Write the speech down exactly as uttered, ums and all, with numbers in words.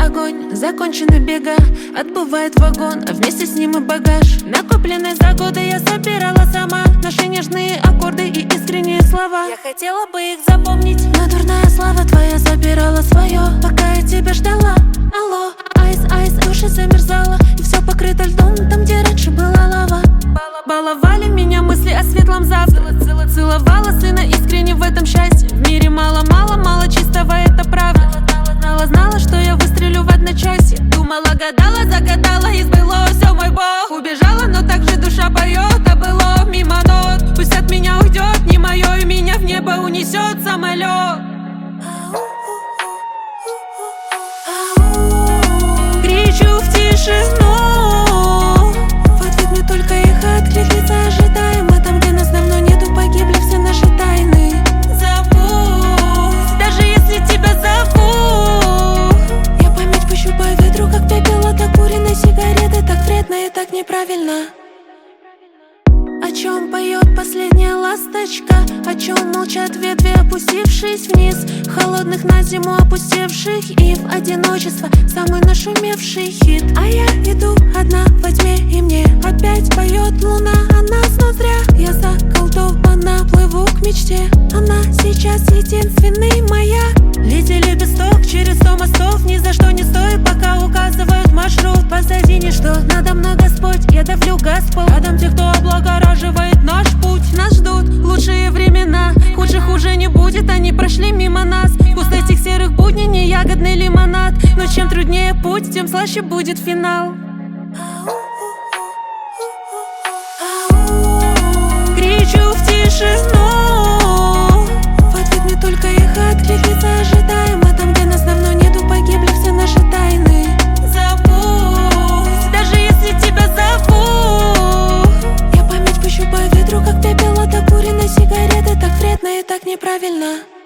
огонь, закончены бега. Отбывает вагон, а вместе с ним и багаж. Накопленный за годы я собирала сама. Наши нежные аккорды и искренние слова. Я хотела бы их запомнить, но дурная слава твоя забирала свое. Пока я тебя ждала, алло, айс, айс, души замерзала. И все покрыто льдом, там где раньше была лава. Баловали меня мысли о светлом завтра. Целовала сына искренне в этом счастье. В мире мало-мало-мало чистого, это правда. Знала, знала, что я выстрелю в одночасье. Думала, гадала, загадала, и сбылось, все, мой бог. Убежала, но так же душа поет, а было мимо нот. Пусть от меня уйдет не мое, и меня в небо унесет самолет. Кричу в тишину, в ответ мне только эхо откликнется ожидаемо. Там, где нас давно нету, погибли все наши тайны. Зову, даже если тебя зову. Я память пущу по ветру, как пепел от окуренной сигареты. Так вредно и так неправильно. О чем поет последняя ласточка? О чем молчат ветви, опустившись вниз? Холодных на зиму опустевших и в одиночество самый нашумевший хит. А я иду одна во тьме, и мне опять поет луна. Она снова зря, я заколдована, плыву к мечте. Она сейчас единственный моя. Лети лепесток через сто мостов. Ни за что не стой, пока указывают маршрут. Позади ничто, надо мной Господь, я давлю газ в пол. Рядом те, кто облагораживает наш путь. Нас ждут лучшие времена, худших уже не будет, они прошли мимо нас. Вкус этих серых будней не ягодный лимонад. Но чем труднее путь, тем слаще будет финал. Кричу в тишину, в ответ мне только эхо откликнется ожидаемо. Там, где нас давно нету, погибли все наши тайны. Забудь, даже если тебя зову. Я память пущу по ветру, как пепел от окуренной сигареты. Так вредно и так неправильно.